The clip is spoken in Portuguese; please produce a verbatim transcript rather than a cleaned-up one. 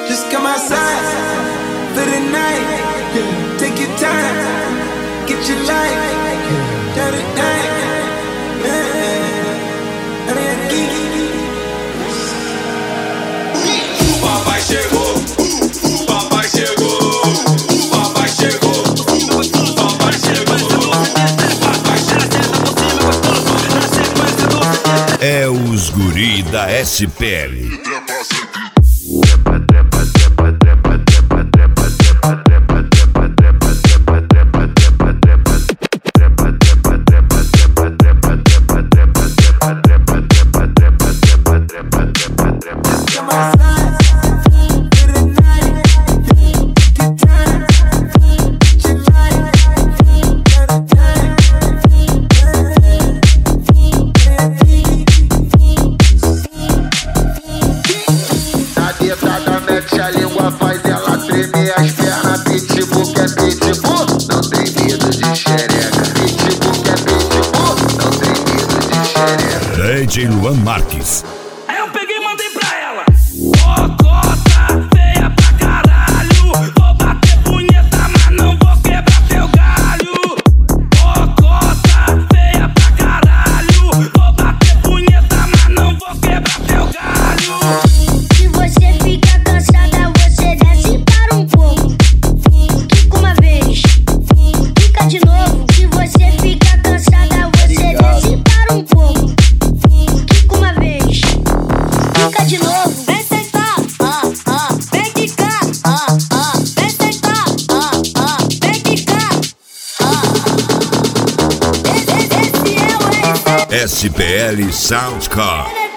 Just come outside for the night. Take your time, get your life. Turn it down. O papai chegou, o papai chegou, o papai chegou, o papai chegou, o papai chegou. É os guri da S P L. Mete a língua, faz ela tremer as pernas. Pitbull que é pitbull, não tem medo de xereca. Pitbull que é pitbull, não tem medo de xereca. D J Luan Marques. Aí eu peguei e mandei pra ela: Cocota, feia pra caralho. Vou bater punheta, mas não vou quebrar teu galho. Cocota, feia pra caralho. Vou bater punheta, mas não vou quebrar teu galho. Se você fica cansada, você desce para um pouco. Fica uma vez, fica de novo. Se você fica cansada, você desce para um pouco. Fica uma vez, fica de novo. Vem sentar, ah, ah, vem quicar, ah, ah, vem sentar, ah, ah, vem quicar, ah. Esse, esse é o S P L Soundcard.